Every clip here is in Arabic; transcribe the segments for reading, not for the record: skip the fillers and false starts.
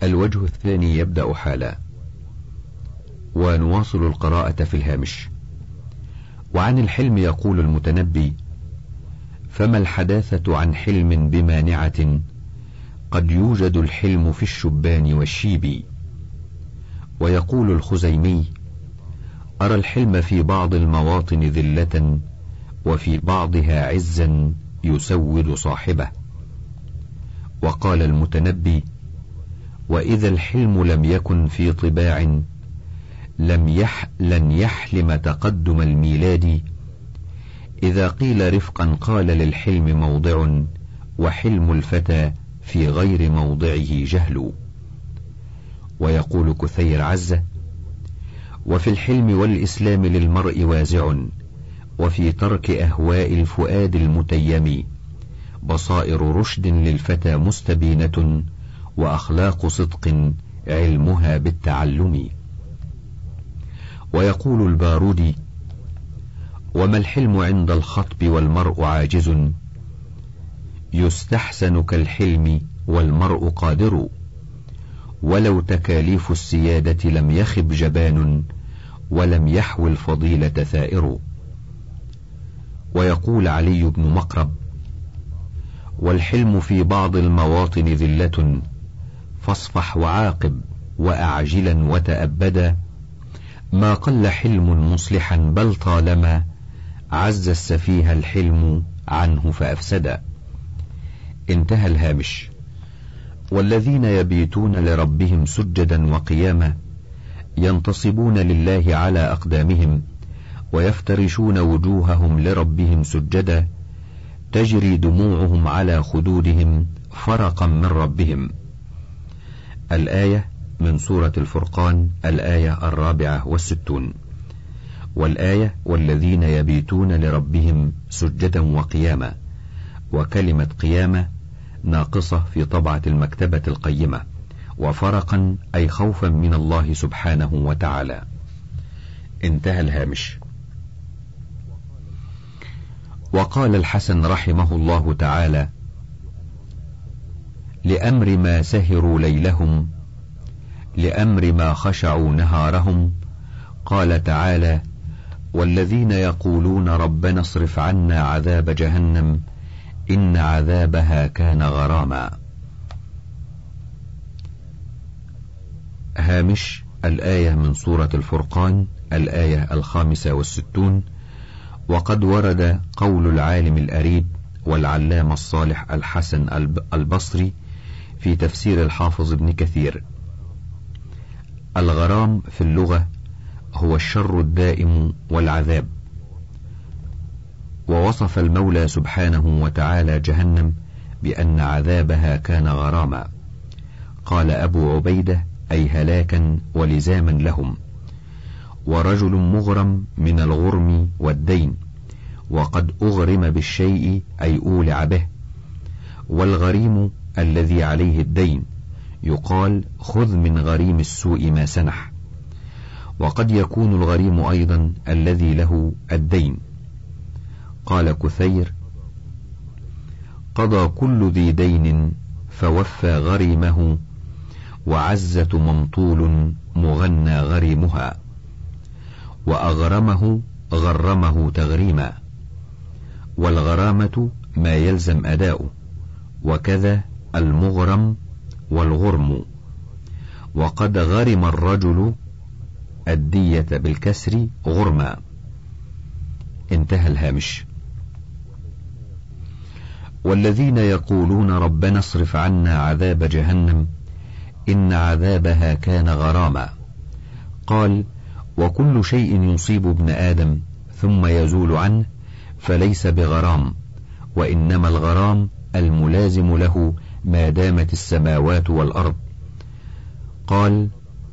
الوجه الثاني يبدأ حالا. ونواصل القراءة في الهامش. وعن الحلم يقول المتنبي: فما الحداثة عن حلم بمانعة، قد يوجد الحلم في الشبان والشيب. ويقول الخزيمي: أرى الحلم في بعض المواطن ذلة، وفي بعضها عزا يسود صاحبه. وقال المتنبي: وإذا الحلم لم يكن في طباع، لن يحلم تقدم الميلاد. إذا قيل رفقا قال للحلم موضع، وحلم الفتى في غير موضعه جهل. ويقول كثير عزة: وفي الحلم والإسلام للمرء وازع، وفي ترك أهواء الفؤاد المتيم، بصائر رشد للفتى مستبينة، وأخلاق صدق علمها بالتعلم. ويقول البارودي: وما الحلم عند الخطب والمرء عاجز، يستحسن كالحلم والمرء قادر. ولو تكاليف السيادة لم يخب جبان، ولم يحو الفضيلة ثائر. ويقول علي بن مقرب: والحلم في بعض المواطن ذلة، فاصفح وعاقب وأعجلا وتأبدا. ما قل حلم مصلحا بل طالما عز السفيه الحلم عنه فأفسدا. انتهى الهامش. والذين يبيتون لربهم سجدا وقياما، ينتصبون لله على أقدامهم، ويفترشون وجوههم لربهم سجدا، تجري دموعهم على خدودهم فرقا من ربهم. الآية من سورة الفرقان، الآية 64. والآية والذين يبيتون لربهم سجدا وقياما، وكلمة قيامة ناقصة في طبعة المكتبة القيمة، وفرقا أي خوفا من الله سبحانه وتعالى. انتهى الهامش. وقال الحسن رحمه الله تعالى: لأمر ما سهروا ليلهم، لأمر ما خشعوا نهارهم. قال تعالى: والذين يقولون ربنا اصرف عنا عذاب جهنم إن عذابها كان غراما. هامش. الآية من سورة الفرقان، الآية 65. وقد ورد قول العالم الأريب والعلامة الصالح الحسن البصري في تفسير الحافظ ابن كثير: الغرام في اللغة هو الشر الدائم والعذاب. ووصف المولى سبحانه وتعالى جهنم بأن عذابها كان غراما. قال أبو عبيدة: أي هلاكا ولزاما لهم. ورجل مغرم من الغرم والدين، وقد أغرم بالشيء أي أولع به. والغريم الذي عليه الدين يقال: خذ من غريم السوء ما سنح. وقد يكون الغريم أيضا الذي له الدين. قال كثير: قضى كل ذي دين فوفى غريمه، وعزة ممطول مغنى غريمها. وأغرمه غرمه تغريما. والغرامة ما يلزم أداؤه، وكذا المغرم والغرم. وقد غرم الرجل الدية بالكسر غرما. انتهى الهامش. والذين يقولون ربنا اصرف عنا عذاب جهنم إن عذابها كان غراما. قال: وكل شيء يصيب ابن آدم ثم يزول عنه فليس بغرام، وإنما الغرام الملازم له ما دامت السماوات والأرض. قال: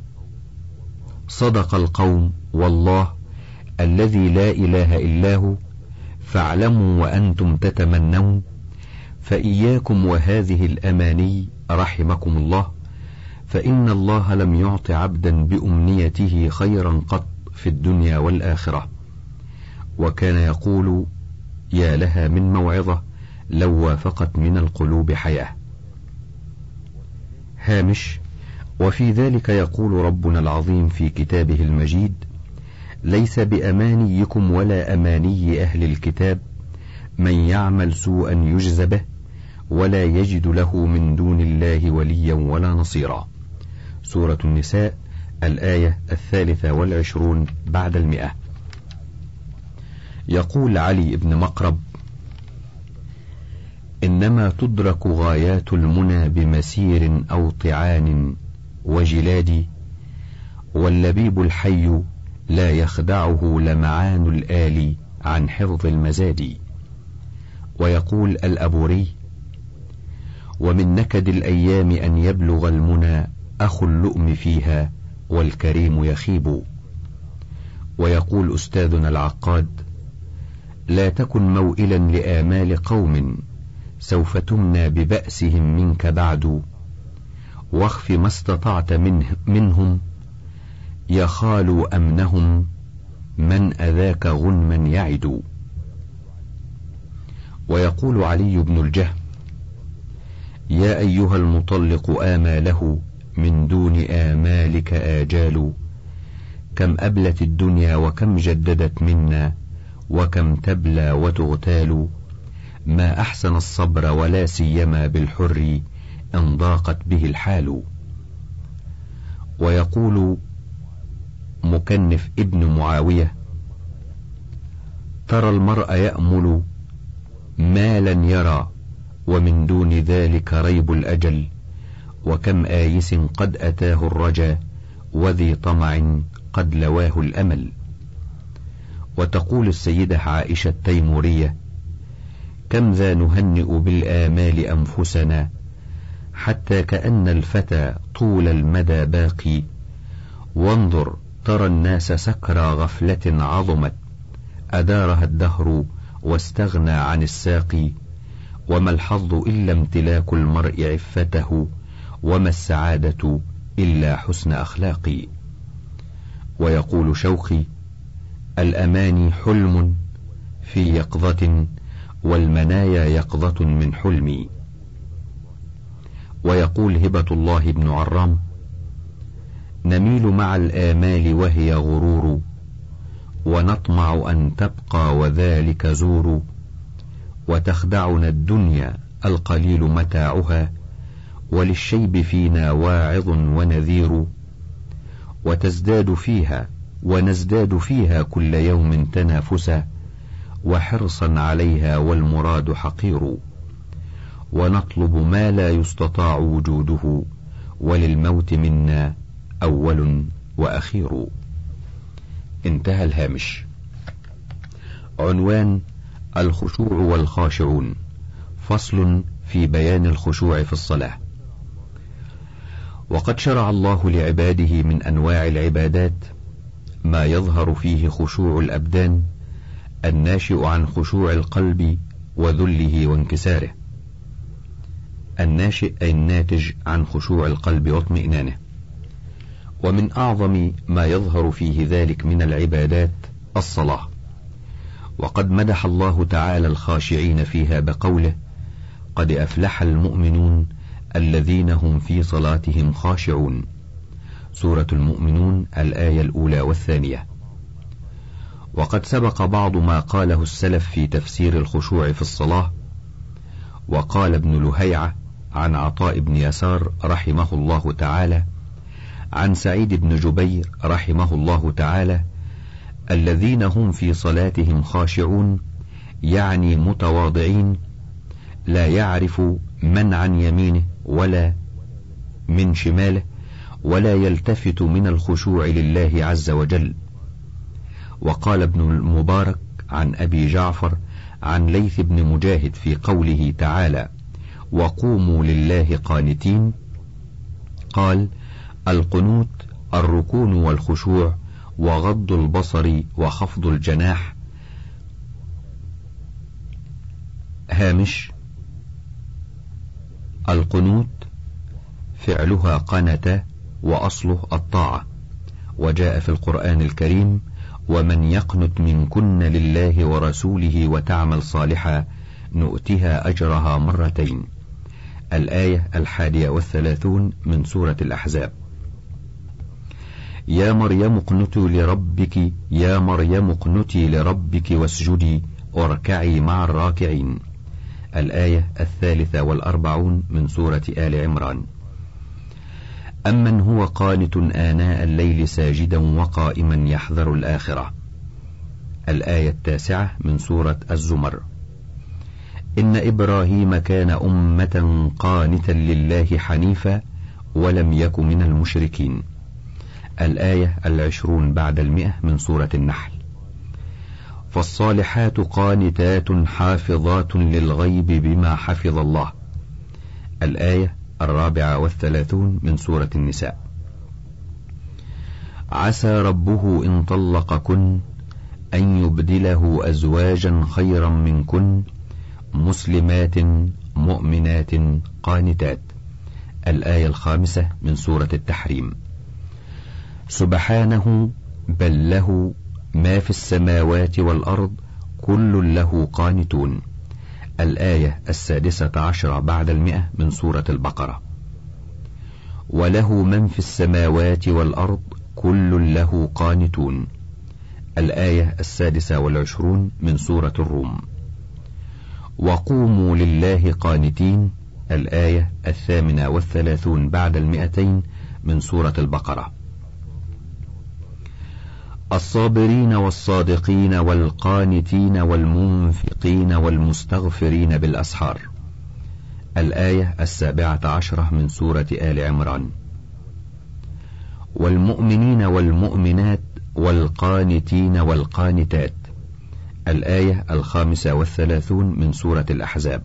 صدق القوم والله الذي لا إله إلا هو، فاعلموا وأنتم تتمنون، فإياكم وهذه الأماني رحمكم الله، فإن الله لم يعط عبدا بأمنيته خيرا قط في الدنيا والآخرة. وكان يقول: يا لها من موعظة لو وافقت من القلوب حياة. هامش. وفي ذلك يقول ربنا العظيم في كتابه المجيد: ليس بأمانيكم ولا أماني أهل الكتاب من يعمل سوءا يجز به ولا يجد له من دون الله وليا ولا نصيرا. سورة النساء الآية 23 بعد 100. يقول علي بن مقرب: إنما تدرك غايات المنى بمسير أو طعان وجلاد، واللبيب الحي لا يخدعه لمعان الآل عن حفظ المزاد. ويقول الأبوري: ومن نكد الأيام أن يبلغ المنى أخو اللؤم فيها والكريم يخيب. ويقول أستاذنا العقاد: لا تكن موئلا لآمال قوم سوف تمنى ببأسهم منك بعد، واخف ما استطعت منهم يخال أمنهم من أذاك غنما يعد. ويقول علي بن الجهم: يا أيها المطلق آماله من دون آمالك آجال، كم أبلت الدنيا وكم جددت منا وكم تبلى وتغتال، ما أحسن الصبر ولا سيما بالحر إن ضاقت به الحال. ويقول مكنف ابن معاوية: ترى المرء يأمل ما لن يرى ومن دون ذلك ريب الأجل، وكم آيس قد أتاه الرجا وذي طمع قد لواه الأمل. وتقول السيدة عائشة التيمورية: كم ذا نهنئ بالآمال أنفسنا حتى كأن الفتى طول المدى باقي، وانظر ترى الناس سكرى غفلة عظمت أدارها الدهر واستغنى عن الساقي، وما الحظ إلا امتلاك المرء عفته، وما السعادة إلا حسن أخلاقي. ويقول شوقي: الأماني حلم في يقظة والمنايا يقظة من حلمي. ويقول هبة الله بن عرام: نميل مع الآمال وهي غرور، ونطمع أن تبقى وذلك زور، وتخدعنا الدنيا القليل متاعها، وللشيب فينا واعظ ونذير، وتزداد فيها ونزداد فيها كل يوم تنافسا، وحرصا عليها والمراد حقير، ونطلب ما لا يستطاع وجوده، وللموت منا أول وأخير. انتهى الهامش. عنوان: الخشوع والخاشعون، فصل في بيان الخشوع في الصلاة. وقد شرع الله لعباده من أنواع العبادات ما يظهر فيه خشوع الأبدان الناشئ عن خشوع القلب وذله وانكساره. الناشئ أي الناتج عن خشوع القلب واطمئنانه. ومن أعظم ما يظهر فيه ذلك من العبادات الصلاة، وقد مدح الله تعالى الخاشعين فيها بقوله: قد أفلح المؤمنون الذين هم في صلاتهم خاشعون. سورة المؤمنون الآية 1 والثانية. وقد سبق بعض ما قاله السلف في تفسير الخشوع في الصلاة. وقال ابن لهيعة عن عطاء بن يسار رحمه الله تعالى عن سعيد بن جبير رحمه الله تعالى: الذين هم في صلاتهم خاشعون، يعني متواضعين، لا يعرف من عن يمينه ولا من شماله، ولا يلتفت من الخشوع لله عز وجل. وقال ابن المبارك عن أبي جعفر عن ليث بن مجاهد في قوله تعالى: وقوموا لله قانتين، قال: القنوت الركون والخشوع وغض البصر وخفض الجناح. هامش: القنوت فعلها قنت وأصله الطاعة، وجاء في القرآن الكريم: ومن يقنت منكن لله ورسوله وتعمل صالحا نؤتها أجرها مرتين. الآية 31 من سورة الأحزاب. يا مريم اقنتي لربك واسجدي واركعي مع الراكعين. الآية 43 من سورة آل عمران. أمن هو قانت آناء الليل ساجدا وقائما يحذر الآخرة. الآية 9 من سورة الزمر. إن إبراهيم كان أمة قانتا لله حنيفا ولم يك من المشركين. الآية 20 بعد 100 من سورة النحل. فالصالحات قانتات حافظات للغيب بما حفظ الله. الآية 34 من سورة النساء. عسى ربه إن طلقكن أن يبدله أزواجا خيرا منكن مسلمات مؤمنات قانتات. الآية 5 من سورة التحريم. سبحانه بل له ما في السماوات والأرض كل له قانتون. الآية 16 بعد 100 من سورة البقرة. وله من في السماوات والأرض كل له قانتون. الآية 26 من سورة الروم. وقوموا لله قانتين. الآية 38 بعد 200 من سورة البقرة. الصابرين والصادقين والقانتين والمنفقين والمستغفرين بالأسحار. الآية 17 من سورة آل عمران. والمؤمنين والمؤمنات والقانتين والقانتات. الآية 35 من سورة الأحزاب.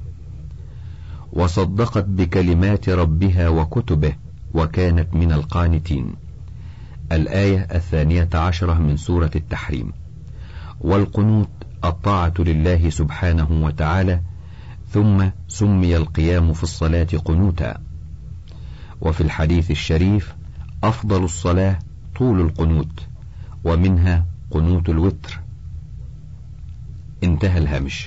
وصدقت بكلمات ربها وكتبه وكانت من القانتين. الآية 12 من سورة التحريم. والقنوت الطاعة لله سبحانه وتعالى، ثم سمي القيام في الصلاة قنوتا. وفي الحديث الشريف أفضل الصلاة طول القنوت، ومنها قنوت الوتر. انتهى الهامش.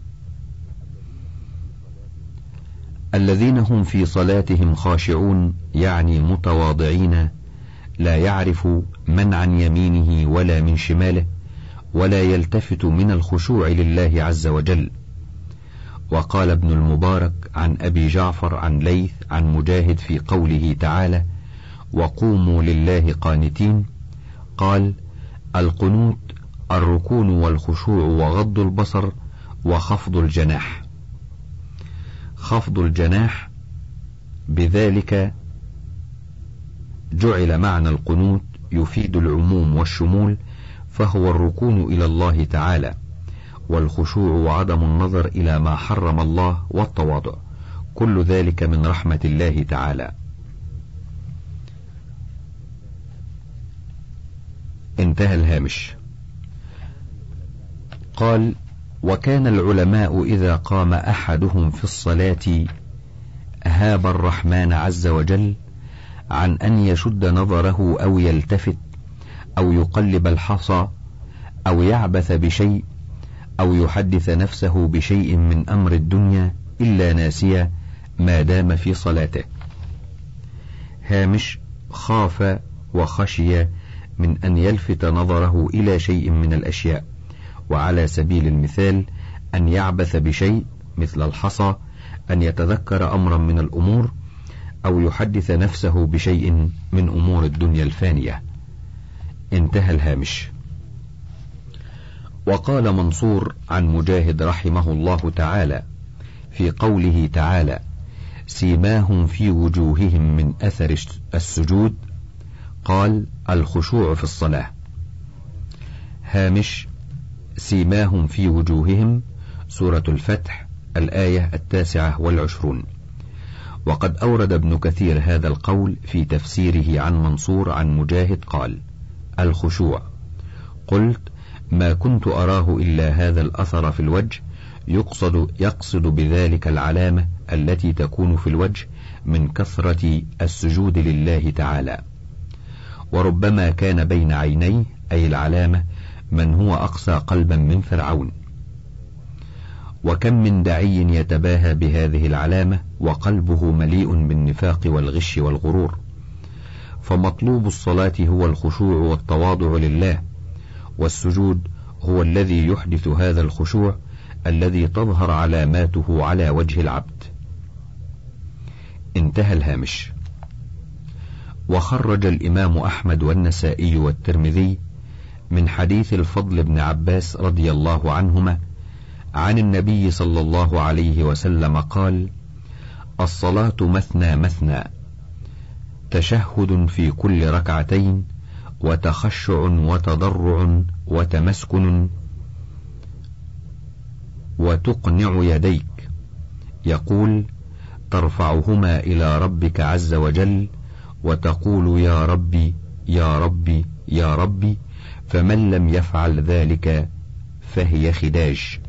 الذين هم في صلاتهم خاشعون يعني متواضعين، لا يعرف من عن يمينه ولا من شماله، ولا يلتفت من الخشوع لله عز وجل. وقال ابن المبارك عن أبي جعفر عن ليث عن مجاهد في قوله تعالى وقوموا لله قانتين، قال القنوت الركون والخشوع وغض البصر وخفض الجناح. خفض الجناح بذلك جعل معنى القنوت يفيد العموم والشمول، فهو الركون إلى الله تعالى، والخشوع وعدم النظر إلى ما حرم الله والتواضع، كل ذلك من رحمة الله تعالى. انتهى الهامش. قال وكان العلماء إذا قام أحدهم في الصلاة هاب الرحمن عز وجل عن أن يشد نظره أو يلتفت أو يقلب الحصى أو يعبث بشيء أو يحدث نفسه بشيء من أمر الدنيا إلا ناسيا ما دام في صلاته. هامش. خاف وخشي من أن يلفت نظره إلى شيء من الأشياء، وعلى سبيل المثال أن يعبث بشيء مثل الحصى، أن يتذكر أمرا من الأمور، أو يحدث نفسه بشيء من أمور الدنيا الفانية. انتهى الهامش. وقال منصور عن مجاهد رحمه الله تعالى في قوله تعالى سيماهم في وجوههم من أثر السجود، قال الخشوع في الصلاة. هامش. سيماهم في وجوههم سورة الفتح الآية 29. وقد أورد ابن كثير هذا القول في تفسيره عن منصور عن مجاهد قال الخشوع. قلت ما كنت أراه إلا هذا الأثر في الوجه، يقصد بذلك العلامة التي تكون في الوجه من كثرة السجود لله تعالى. وربما كان بين عينيه أي العلامة من هو أقسى قلبا من فرعون. وكم من داعي يتباهى بهذه العلامة وقلبه مليء بالنفاق والغش والغرور، فمطلوب الصلاة هو الخشوع والتواضع لله، والسجود هو الذي يحدث هذا الخشوع الذي تظهر علاماته على وجه العبد. انتهى الهامش. وخرج الإمام أحمد والنسائي والترمذي من حديث الفضل بن عباس رضي الله عنهما عن النبي صلى الله عليه وسلم قال: الصلاة مثنى مثنى، تشهد في كل ركعتين، وتخشع وتضرع وتمسكن، وتقنع يديك، يقول: ترفعهما إلى ربك عز وجل وتقول: يا ربي يا ربي يا ربي، فمن لم يفعل ذلك فهي خداج.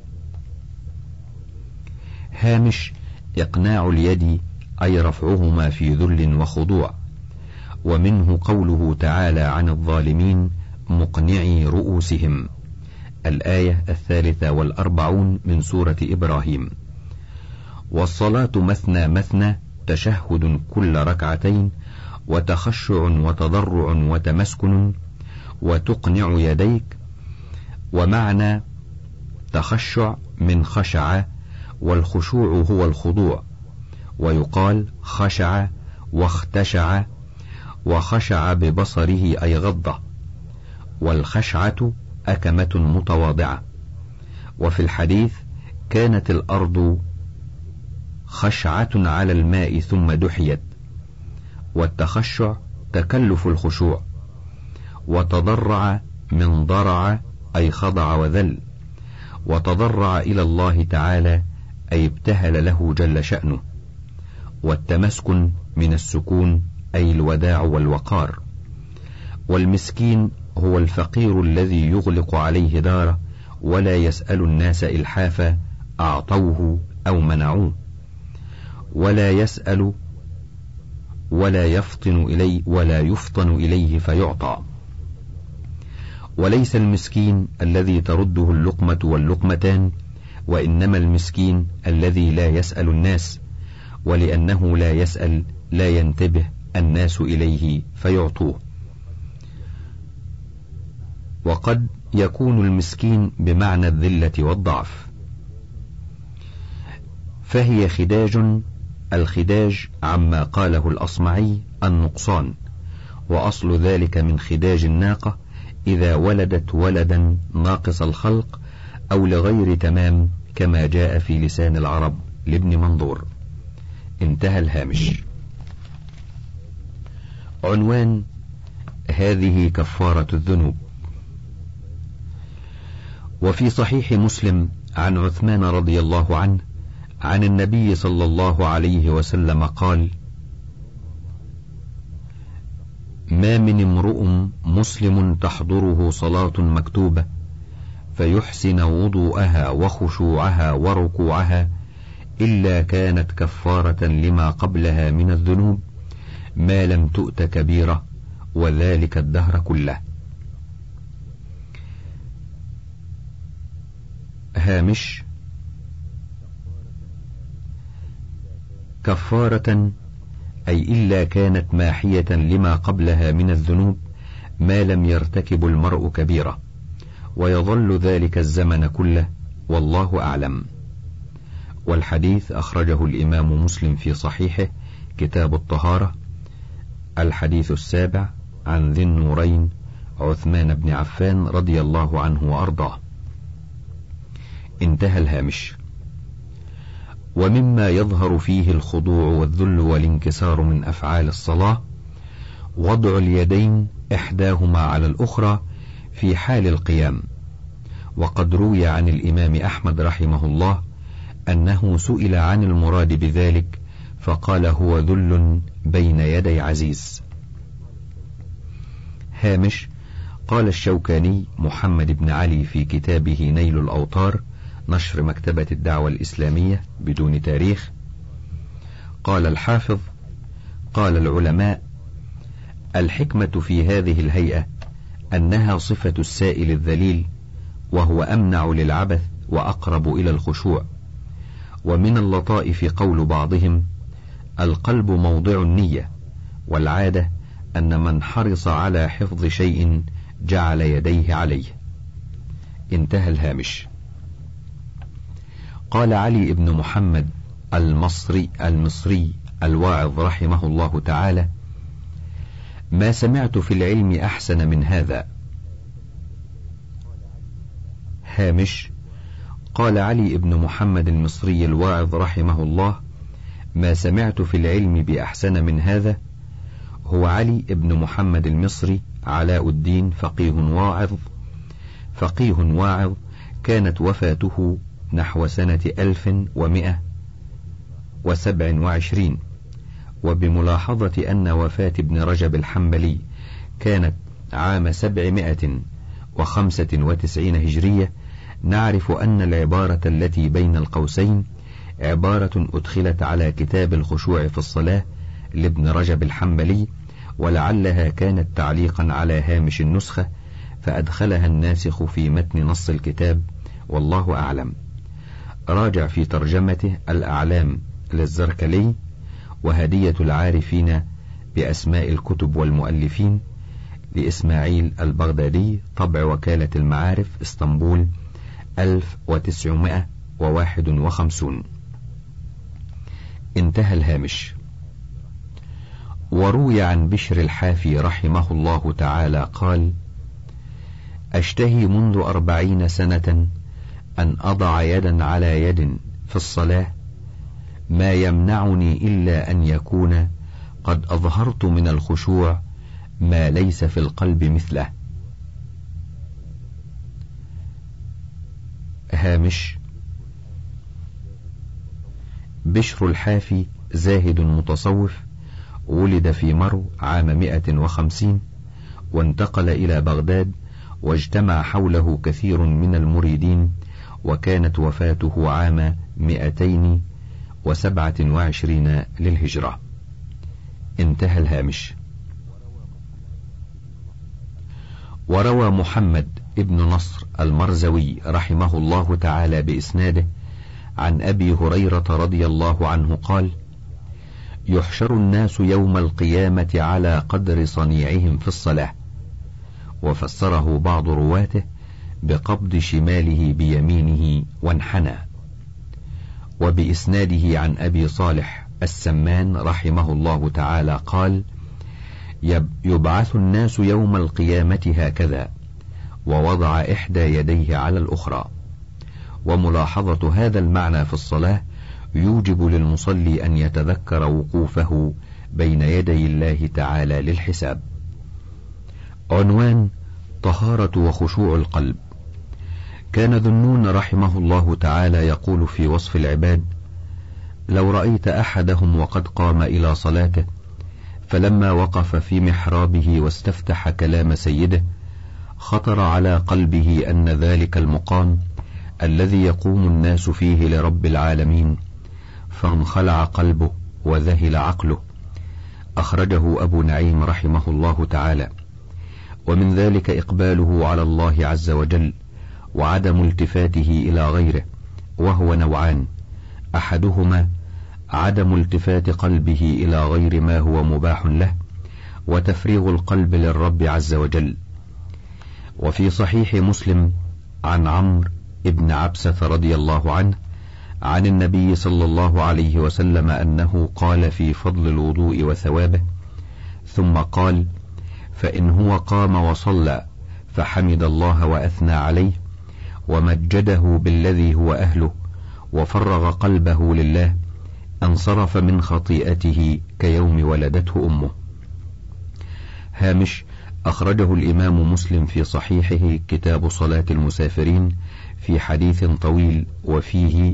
هامش: إقناع اليد أي رفعهما في ذل وخضوع، ومنه قوله تعالى عن الظالمين: مقنعي رؤوسهم، الآية 43 من سورة إبراهيم. والصلاة مثنى مثنى، تشهد كل ركعتين، وتخشع وتضرع وتمسكن، وتقنع يديك. ومعنى تخشع من خشع، والخشوع هو الخضوع، ويقال خشع واختشع، وخشع ببصره أي غضة، والخشعة أكمة متواضعة. وفي الحديث: كانت الأرض خشعة على الماء ثم دحيت. والتخشع تكلف الخشوع. وتضرع من ضرع أي خضع وذل، وتضرع إلى الله تعالى أي ابتهل له جل شأنه. والتمسكن من السكون أي الوداع والوقار. والمسكين هو الفقير الذي يغلق عليه داره ولا يسأل الناس إلحافا أعطوه أو منعوه، ولا يسأل ولا يفطن إليه فيعطى. وليس المسكين الذي ترده اللقمة واللقمتان، وإنما المسكين الذي لا يسأل الناس، ولأنه لا يسأل لا ينتبه الناس إليه فيعطوه. وقد يكون المسكين بمعنى الذلة والضعف. فهي خداج. الخداج عما قاله الأصمعي النقصان، وأصل ذلك من خداج الناقة إذا ولدت ولدا ناقص الخلق أو لغير تمام، كما جاء في لسان العرب لابن منظور. انتهى الهامش. عنوان: هذه كفارة الذنوب. وفي صحيح مسلم عن عثمان رضي الله عنه عن النبي صلى الله عليه وسلم قال: ما من امرؤ مسلم تحضره صلاة مكتوبة فيحسن وضوءها وخشوعها وركوعها إلا كانت كفارة لما قبلها من الذنوب ما لم تؤت كبيرة، وذلك الدهر كله. هامش: كفارة أي إلا كانت ماحية لما قبلها من الذنوب ما لم يرتكب المرء كبيرة، ويظل ذلك الزمن كله، والله أعلم. والحديث أخرجه الإمام مسلم في صحيحه كتاب الطهارة، الحديث 7 عن ذي النورين عثمان بن عفان رضي الله عنه وأرضاه. انتهى الهامش. ومما يظهر فيه الخضوع والذل والانكسار من أفعال الصلاة وضع اليدين إحداهما على الأخرى في حال القيام. وقد روي عن الإمام أحمد رحمه الله أنه سئل عن المراد بذلك فقال: هو ذل بين يدي عزيز. هامش: قال الشوكاني محمد بن علي في كتابه نيل الأوطار، نشر مكتبة الدعوة الإسلامية بدون تاريخ، قال الحافظ: قال العلماء: الحكمة في هذه الهيئة أنها صفة السائل الذليل، وهو أمنع للعبث وأقرب إلى الخشوع. ومن اللطائف قول بعضهم: القلب موضع النية، والعادة أن من حرص على حفظ شيء جعل يديه عليه. انتهى الهامش. قال علي بن محمد المصري الواعظ رحمه الله تعالى: ما سمعت في العلم أحسن من هذا. هامش. قال علي بن محمد المصري الواعظ رحمه الله: ما سمعت في العلم بأحسن من هذا. هو علي بن محمد المصري علاء الدين، فقيه واعظ، كانت وفاته نحو سنة 1127، وبملاحظة أن وفاة ابن رجب الحنبلي كانت عام 795 هجرية، نعرف أن العبارة التي بين القوسين عبارة أدخلت على كتاب الخشوع في الصلاة لابن رجب الحنبلي، ولعلها كانت تعليقا على هامش النسخة، فأدخلها الناسخ في متن نص الكتاب، والله أعلم. راجع في ترجمته الأعلام للزركلي، وهدية العارفين بأسماء الكتب والمؤلفين لإسماعيل البغدادي، طبع وكالة المعارف، اسطنبول، 1951. انتهى الهامش. وروي عن بشر الحافي رحمه الله تعالى قال: أشتهي منذ 40 سنة أن أضع يدا على يد في الصلاة، ما يمنعني إلا أن يكون قد أظهرت من الخشوع ما ليس في القلب مثله. هامش. بشر الحافي زاهد متصوف، ولد في مرو عام 150، وانتقل إلى بغداد، واجتمع حوله كثير من المريدين، وكانت وفاته عام 227 للهجرة. انتهى الهامش. وروى محمد ابن نصر المرزوي رحمه الله تعالى بإسناده عن أبي هريرة رضي الله عنه قال: يحشر الناس يوم القيامة على قدر صنيعهم في الصلاة. وفسره بعض رواته بقبض شماله بيمينه وانحنى. وبإسناده عن أبي صالح السمان رحمه الله تعالى قال: يبعث الناس يوم القيامة هكذا، ووضع إحدى يديه على الأخرى. وملاحظة هذا المعنى في الصلاة يوجب للمصلي أن يتذكر وقوفه بين يدي الله تعالى للحساب. عنوان: طهارة وخشوع القلب. كان ذنون رحمه الله تعالى يقول في وصف العباد: لو رأيت أحدهم وقد قام إلى صلاته، فلما وقف في محرابه واستفتح كلام سيده، خطر على قلبه أن ذلك المقام الذي يقوم الناس فيه لرب العالمين، فانخلع قلبه وذهل عقله. أخرجه أبو نعيم رحمه الله تعالى. ومن ذلك إقباله على الله عز وجل، وعدم التفاته إلى غيره، وهو نوعان: أحدهما عدم التفات قلبه إلى غير ما هو مباح له، وتفريغ القلب للرب عز وجل. وفي صحيح مسلم عن عمرو ابن عبسة رضي الله عنه عن النبي صلى الله عليه وسلم أنه قال في فضل الوضوء وثوابه، ثم قال: فإن هو قام وصلى فحمد الله وأثنى عليه ومجده بالذي هو أهله وفرغ قلبه لله، انصرف من خطيئته كيوم ولدته أمه. هامش. أخرجه الإمام مسلم في صحيحه كتاب صلاة المسافرين في حديث طويل، وفيه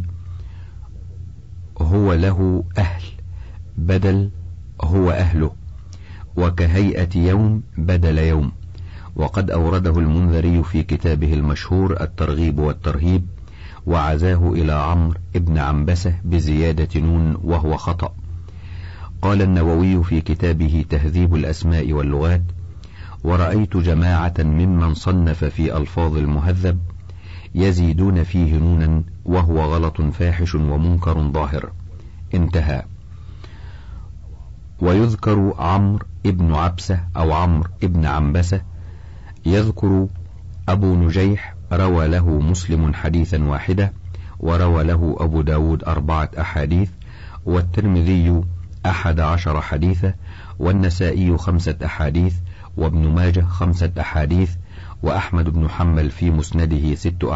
هو له أهل بدل هو أهله، وكهيئة يوم بدل يوم. وقد أورده المنذري في كتابه المشهور الترغيب والترهيب، وعزاه إلى عمرو ابن عنبسة بزيادة نون وهو خطأ. قال النووي في كتابه تهذيب الأسماء واللغات: ورأيت جماعة ممن صنف في ألفاظ المهذب يزيدون فيه نونا، وهو غلط فاحش ومنكر ظاهر. انتهى. ويذكر عمرو ابن عبسة أو عمرو ابن عنبسة. يذكر أبو نجيح روى له مسلم حديثا واحدة، وروى له أبو داود 4 أحاديث، والترمذي 11 حديثا، والنسائي 5 أحاديث، وابن ماجه 5 أحاديث، وأحمد بن حنبل في مسنده 6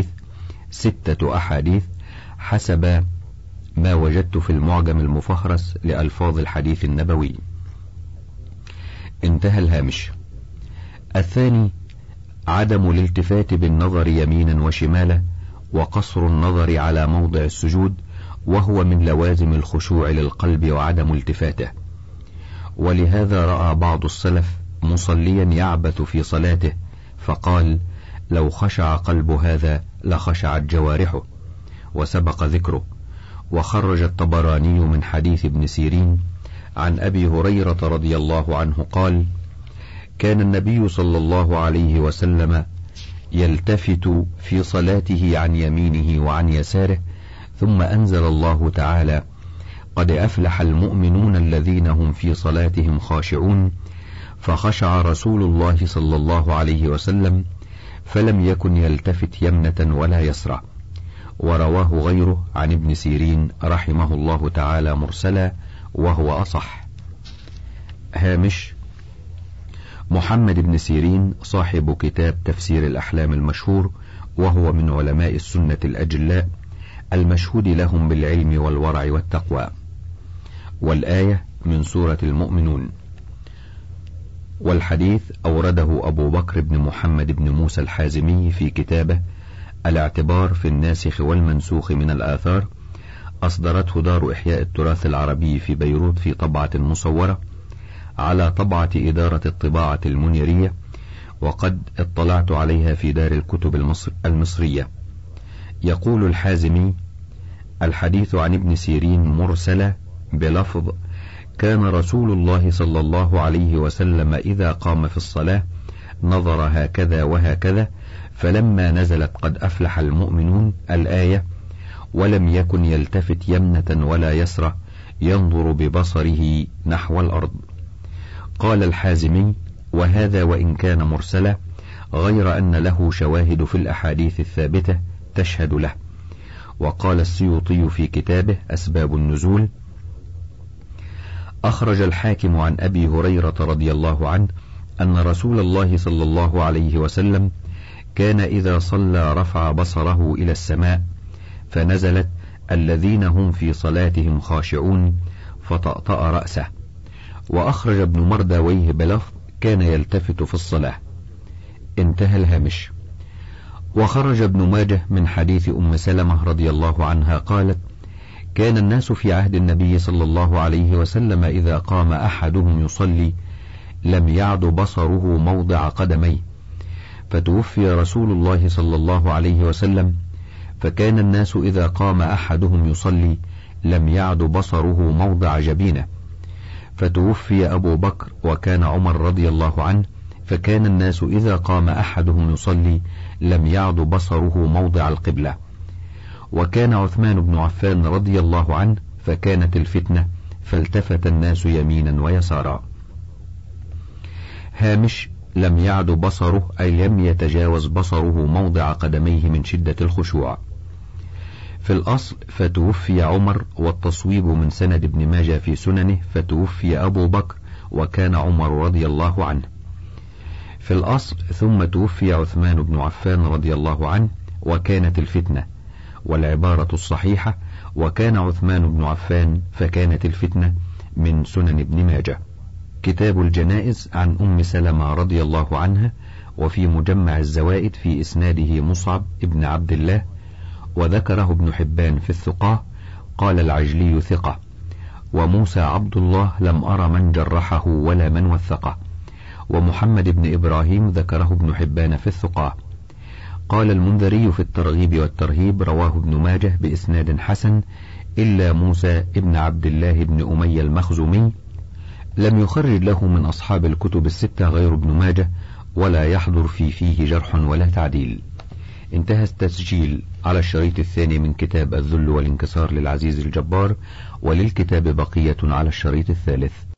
أحاديث حسب ما وجدت في المعجم المفهرس لألفاظ الحديث النبوي. انتهى الهامش. الثاني عدم الالتفات بالنظر يمينا وشمالا، وقصر النظر على موضع السجود، وهو من لوازم الخشوع للقلب وعدم التفاته. ولهذا رأى بعض السلف مصليا يعبث في صلاته فقال: لو خشع قلب هذا لخشعت جوارحه، وسبق ذكره. وخرج الطبراني من حديث ابن سيرين عن أبي هريرة رضي الله عنه قال: كان النبي صلى الله عليه وسلم يلتفت في صلاته عن يمينه وعن يساره، ثم أنزل الله تعالى: قد أفلح المؤمنون الذين هم في صلاتهم خاشعون، فخشع رسول الله صلى الله عليه وسلم فلم يكن يلتفت يمنة ولا يسرى. ورواه غيره عن ابن سيرين رحمه الله تعالى مرسلا، وهو أصح. هامش. محمد بن سيرين صاحب كتاب تفسير الأحلام المشهور، وهو من علماء السنة الأجلاء المشهود لهم بالعلم والورع والتقوى. والآية من سورة المؤمنون. والحديث أورده أبو بكر بن محمد بن موسى الحازمي في كتابه الاعتبار في الناسخ والمنسوخ من الآثار، أصدرته دار إحياء التراث العربي في بيروت في طبعة مصورة على طبعة إدارة الطباعة المنيرية، وقد اطلعت عليها في دار الكتب المصرية. يقول الحازمي: الحديث عن ابن سيرين مرسلة بلفظ: كان رسول الله صلى الله عليه وسلم إذا قام في الصلاة نظر هكذا وهكذا، فلما نزلت قد أفلح المؤمنون الآية ولم يكن يلتفت يمنة ولا يسرى ينظر ببصره نحو الأرض. قال الحازمي: وهذا وإن كان مرسلا غير أن له شواهد في الأحاديث الثابتة تشهد له. وقال السيوطي في كتابه أسباب النزول: أخرج الحاكم عن أبي هريرة رضي الله عنه أن رسول الله صلى الله عليه وسلم كان إذا صلى رفع بصره إلى السماء فنزلت: الذين هم في صلاتهم خاشعون، فطأطأ رأسه. وأخرج ابن مرداويه بلفظ: كان يلتفت في الصلاة. انتهى الهامش. وخرج ابن ماجه من حديث أم سلمة رضي الله عنها قالت: كان الناس في عهد النبي صلى الله عليه وسلم إذا قام أحدهم يصلي لم يعد بصره موضع قدميه، فتوفي رسول الله صلى الله عليه وسلم، فكان الناس إذا قام أحدهم يصلي لم يعد بصره موضع جبينه، فتوفي أبو بكر وكان عمر رضي الله عنه، فكان الناس إذا قام أحدهم يصلي لم يعد بصره موضع القبلة، وكان عثمان بن عفان رضي الله عنه، فكانت الفتنة فالتفت الناس يمينا ويسارا. هامش. لم يعد بصره أي لم يتجاوز بصره موضع قدميه من شدة الخشوع. في الأصل فتوفي عمر، والتصويب من سند ابن ماجه في سننه فتوفي أبو بكر وكان عمر رضي الله عنه. في الأصل ثم توفي عثمان بن عفان رضي الله عنه وكانت الفتنة، والعبارة الصحيحة وكان عثمان بن عفان فكانت الفتنة من سنن ابن ماجه. كتاب الجنائز عن أم سلمة رضي الله عنها، وفي مجمع الزوائد في إسناده مصعب ابن عبد الله، وذكره ابن حبان في الثقاه، قال العجلي ثقة، وموسى عبد الله لم أر من جرحه ولا من وثقه، ومحمد بن إبراهيم ذكره ابن حبان في الثقاه. قال المنذري في الترغيب والترهيب رواه ابن ماجه بإسناد حسن، إلا موسى ابن عبد الله بن أمية المخزومي لم يخرج له من أصحاب الكتب الستة غير ابن ماجه، ولا يحضر فيه جرح ولا تعديل. انتهى التسجيل على الشريط الثاني من كتاب الذل والانكسار للعزيز الجبار، وللكتاب بقية على الشريط الثالث.